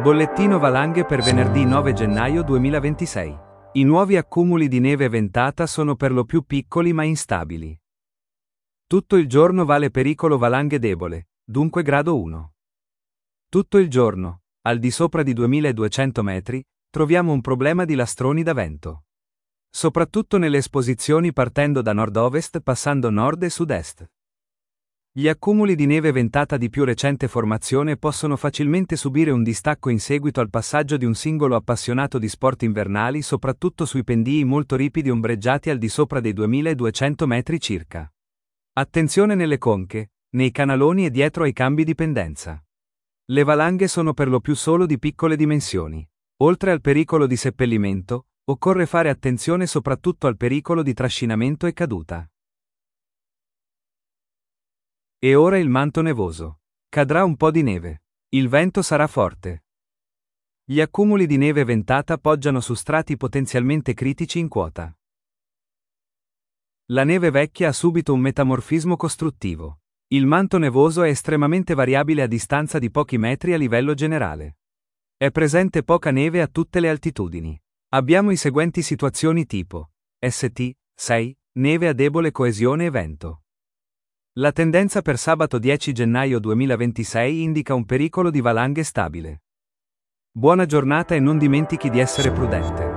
Bollettino valanghe per venerdì 9 gennaio 2026. I nuovi accumuli di neve ventata sono per lo più piccoli ma instabili. Tutto il giorno vale pericolo valanghe debole, dunque grado 1. Tutto il giorno, al di sopra di 2200 metri, troviamo un problema di lastroni da vento. Soprattutto nelle esposizioni partendo da nord-ovest passando nord e sud-est. Gli accumuli di neve ventata di più recente formazione possono facilmente subire un distacco in seguito al passaggio di un singolo appassionato di sport invernali, soprattutto sui pendii molto ripidi ombreggiati al di sopra dei 2200 metri circa. Attenzione nelle conche, nei canaloni e dietro ai cambi di pendenza. Le valanghe sono per lo più solo di piccole dimensioni. Oltre al pericolo di seppellimento, occorre fare attenzione soprattutto al pericolo di trascinamento e caduta. E ora il manto nevoso. Cadrà un po' di neve. Il vento sarà forte. Gli accumuli di neve ventata poggiano su strati potenzialmente critici in quota. La neve vecchia ha subito un metamorfismo costruttivo. Il manto nevoso è estremamente variabile a distanza di pochi metri a livello generale. È presente poca neve a tutte le altitudini. Abbiamo i seguenti situazioni tipo St. 6, neve a debole coesione e vento. La tendenza per sabato 10 gennaio 2026 indica un pericolo di valanghe stabile. Buona giornata e non dimentichi di essere prudente.